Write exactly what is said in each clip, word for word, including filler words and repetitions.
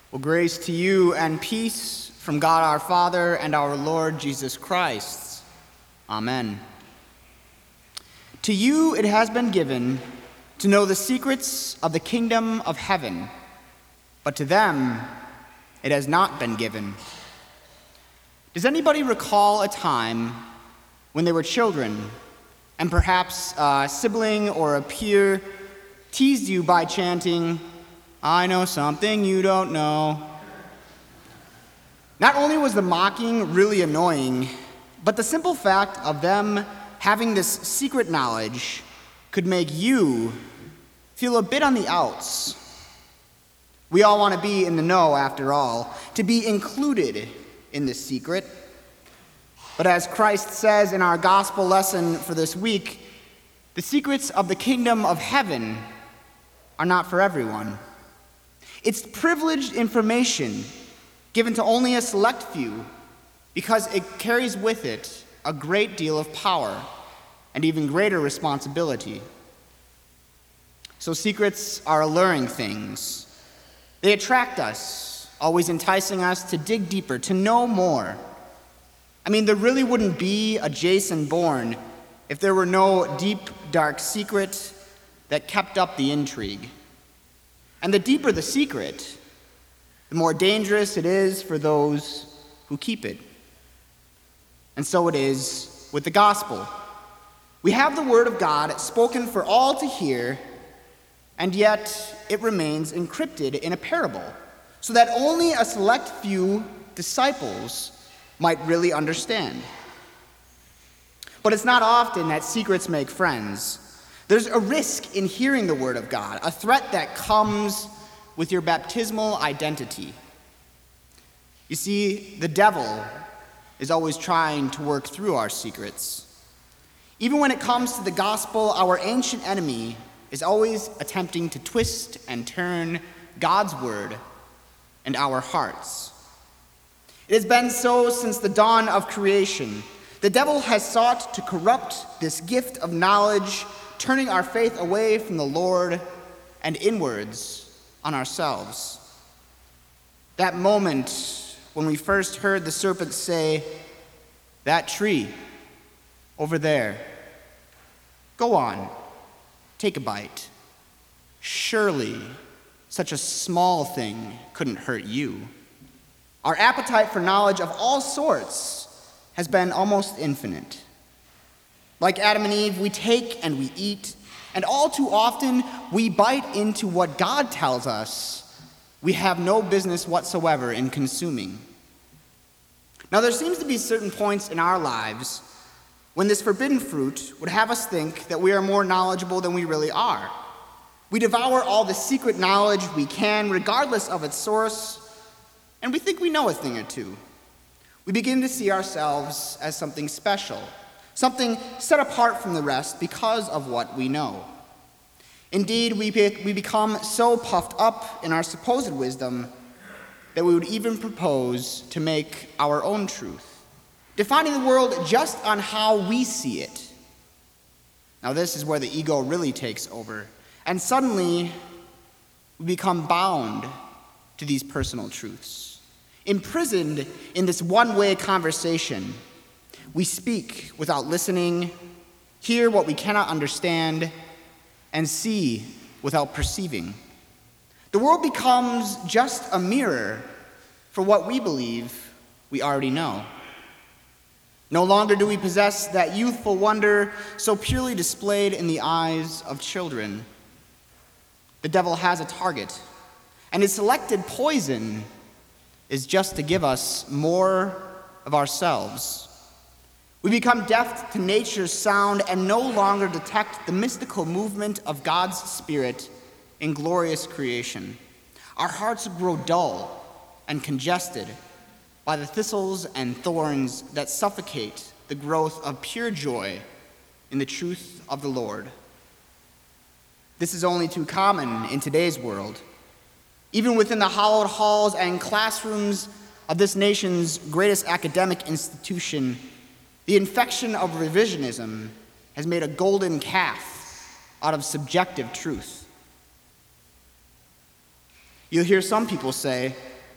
Well, grace to you and peace from God our Father and our Lord Jesus Christ. Amen. To you it has been given to know the secrets of the kingdom of heaven, but to them it has not been given. Does anybody recall a time when they were children and perhaps a sibling or a peer teased you by chanting, "I know something you don't know"? Not only was the mocking really annoying, but the simple fact of them having this secret knowledge could make you feel a bit on the outs. We all want to be in the know, after all, to be included in this secret. But as Christ says in our gospel lesson for this week, the secrets of the kingdom of heaven are not for everyone. It's privileged information given to only a select few because it carries with it a great deal of power and even greater responsibility. So secrets are alluring things. They attract us, always enticing us to dig deeper, to know more. I mean, there really wouldn't be a Jason Bourne if there were no deep, dark secret that kept up the intrigue. And the deeper the secret, the more dangerous it is for those who keep it. And so it is with the gospel. We have the word of God spoken for all to hear, and yet it remains encrypted in a parable, so that only a select few disciples might really understand. But it's not often that secrets make friends. There's a risk in hearing the word of God, a threat that comes with your baptismal identity. You see, the devil is always trying to work through our secrets. Even when it comes to the gospel, our ancient enemy is always attempting to twist and turn God's word and our hearts. It has been so since the dawn of creation. The devil has sought to corrupt this gift of knowledge, turning our faith away from the Lord and inwards on ourselves. That moment when we first heard the serpent say, "That tree over there, go on, take a bite. Surely such a small thing couldn't hurt you." Our appetite for knowledge of all sorts has been almost infinite. Like Adam and Eve, we take and we eat, and all too often we bite into what God tells us we have no business whatsoever in consuming. Now, there seems to be certain points in our lives when this forbidden fruit would have us think that we are more knowledgeable than we really are. We devour all the secret knowledge we can, regardless of its source, and we think we know a thing or two. We begin to see ourselves as something special, something set apart from the rest because of what we know. Indeed, we, be, we become so puffed up in our supposed wisdom that we would even propose to make our own truth, defining the world just on how we see it. Now, this is where the ego really takes over, and suddenly we become bound to these personal truths, imprisoned in this one-way conversation. We speak without listening, hear what we cannot understand, and see without perceiving. The world becomes just a mirror for what we believe we already know. No longer do we possess that youthful wonder so purely displayed in the eyes of children. The devil has a target, and his selected poison is just to give us more of ourselves. We become deaf to nature's sound and no longer detect the mystical movement of God's Spirit in glorious creation. Our hearts grow dull and congested by the thistles and thorns that suffocate the growth of pure joy in the truth of the Lord. This is only too common in today's world. Even within the hallowed halls and classrooms of this nation's greatest academic institution, the infection of revisionism has made a golden calf out of subjective truth. You'll hear some people say,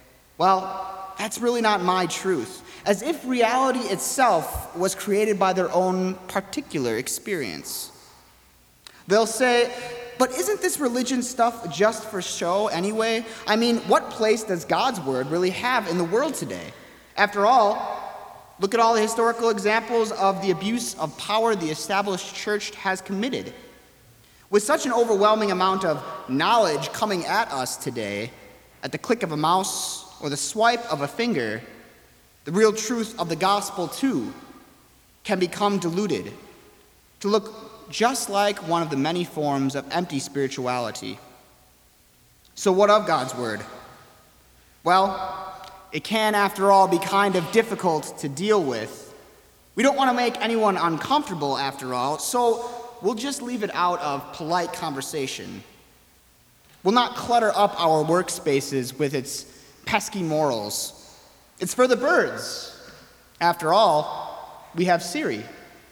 Well, that's really not my truth, as if reality itself was created by their own particular experience. They'll say, but isn't this religion stuff just for show anyway? I mean, what place does God's word really have in the world today? After all, look at all the historical examples of the abuse of power the established church has committed. With such an overwhelming amount of knowledge coming at us today, at the click of a mouse or the swipe of a finger, the real truth of the gospel, too, can become diluted to look just like one of the many forms of empty spirituality. So what of God's word? Well, it can, after all, be kind of difficult to deal with. We don't want to make anyone uncomfortable, after all, so we'll just leave it out of polite conversation. We'll not clutter up our workspaces with its pesky morals. It's for the birds. After all, we have Siri.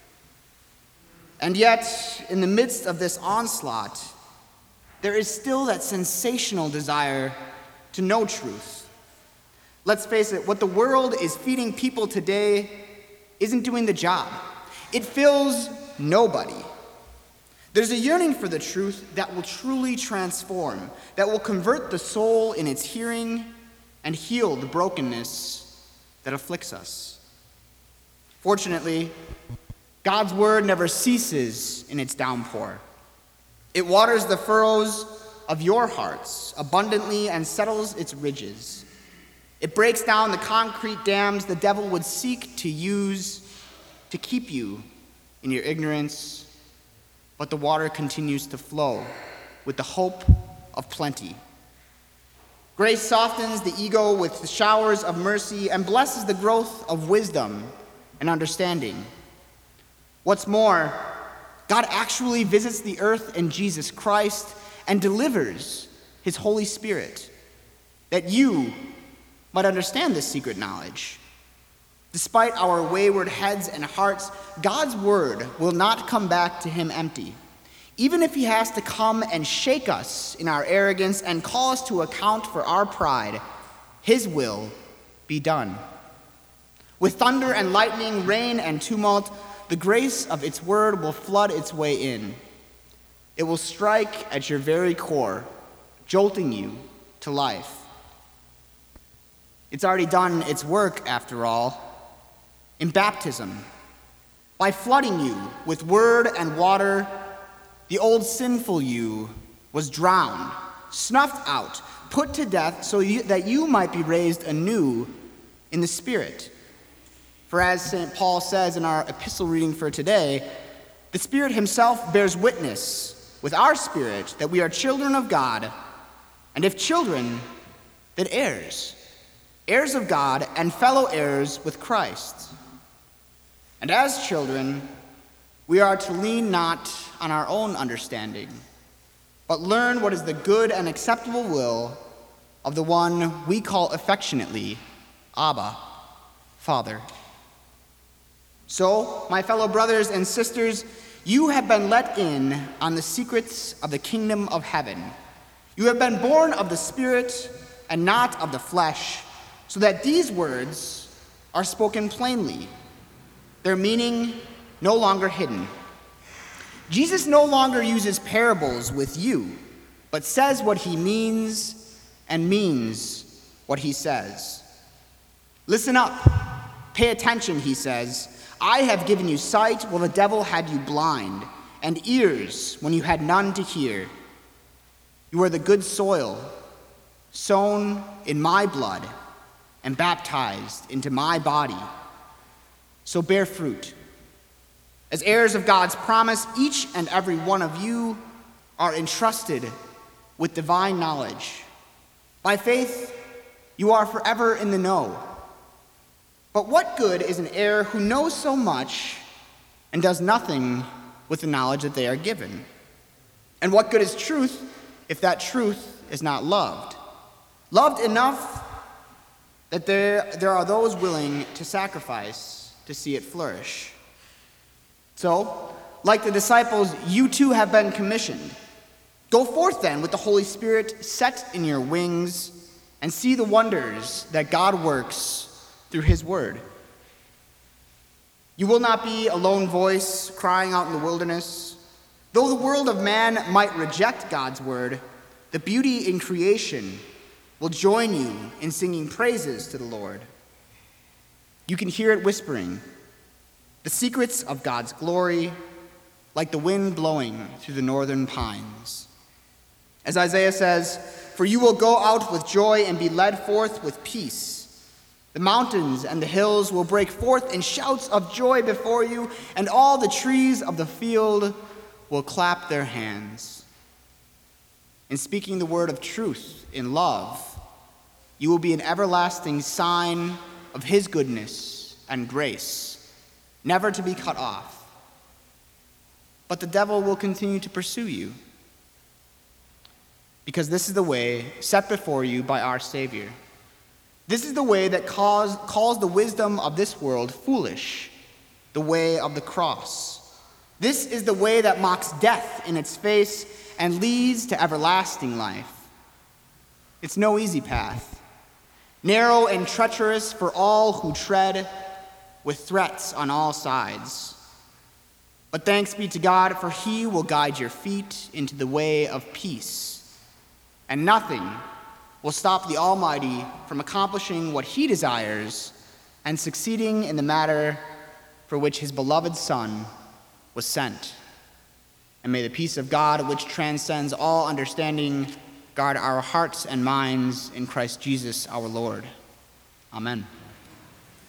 And yet, in the midst of this onslaught, there is still that sensational desire to know truth. Let's face it, what the world is feeding people today isn't doing the job. It fills nobody. There's a yearning for the truth that will truly transform, that will convert the soul in its hearing and heal the brokenness that afflicts us. Fortunately, God's word never ceases in its downpour. It waters the furrows of your hearts abundantly and settles its ridges. It breaks down the concrete dams the devil would seek to use to keep you in your ignorance, but the water continues to flow with the hope of plenty. Grace softens the ego with the showers of mercy and blesses the growth of wisdom and understanding. What's more, God actually visits the earth in Jesus Christ and delivers his Holy Spirit, that you might understand this secret knowledge. Despite our wayward heads and hearts, God's word will not come back to him empty. Even if he has to come and shake us in our arrogance and call us to account for our pride, his will be done. With thunder and lightning, rain and tumult, the grace of its word will flood its way in. It will strike at your very core, jolting you to life. It's already done its work, after all, in baptism. By flooding you with word and water, the old sinful you was drowned, snuffed out, put to death so you, that you might be raised anew in the Spirit. For as Saint Paul says in our epistle reading for today, the Spirit himself bears witness with our spirit that we are children of God, and if children, then heirs, heirs of God and fellow heirs with Christ. And as children, we are to lean not on our own understanding, but learn what is the good and acceptable will of the one we call affectionately Abba, Father. So, my fellow brothers and sisters, you have been let in on the secrets of the kingdom of heaven. You have been born of the Spirit and not of the flesh, so that these words are spoken plainly, their meaning no longer hidden. Jesus no longer uses parables with you, but says what he means and means what he says. Listen up, pay attention, he says. I have given you sight while the devil had you blind, and ears when you had none to hear. You are the good soil, sown in my blood and baptized into my body. So bear fruit. As heirs of God's promise, each and every one of you are entrusted with divine knowledge. By faith, you are forever in the know. But what good is an heir who knows so much and does nothing with the knowledge that they are given? And what good is truth if that truth is not loved? Loved enough that there, there are those willing to sacrifice to see it flourish. So, like the disciples, you too have been commissioned. Go forth then with the Holy Spirit set in your wings and see the wonders that God works through his word. You will not be a lone voice crying out in the wilderness. Though the world of man might reject God's word, the beauty in creation will join you in singing praises to the Lord. You can hear it whispering, the secrets of God's glory, like the wind blowing through the northern pines. As Isaiah says, "For you will go out with joy and be led forth with peace. The mountains and the hills will break forth in shouts of joy before you, and all the trees of the field will clap their hands." In speaking the word of truth in love, you will be an everlasting sign of his goodness and grace, never to be cut off. But the devil will continue to pursue you, because this is the way set before you by our Savior. This is the way that calls, calls the wisdom of this world foolish, the way of the cross. This is the way that mocks death in its face and leads to everlasting life. It's no easy path, narrow and treacherous for all who tread, with threats on all sides. But thanks be to God, for he will guide your feet into the way of peace, and nothing will stop the Almighty from accomplishing what he desires and succeeding in the matter for which his beloved Son was sent. And may the peace of God, which transcends all understanding, guard our hearts and minds in Christ Jesus our Lord. Amen.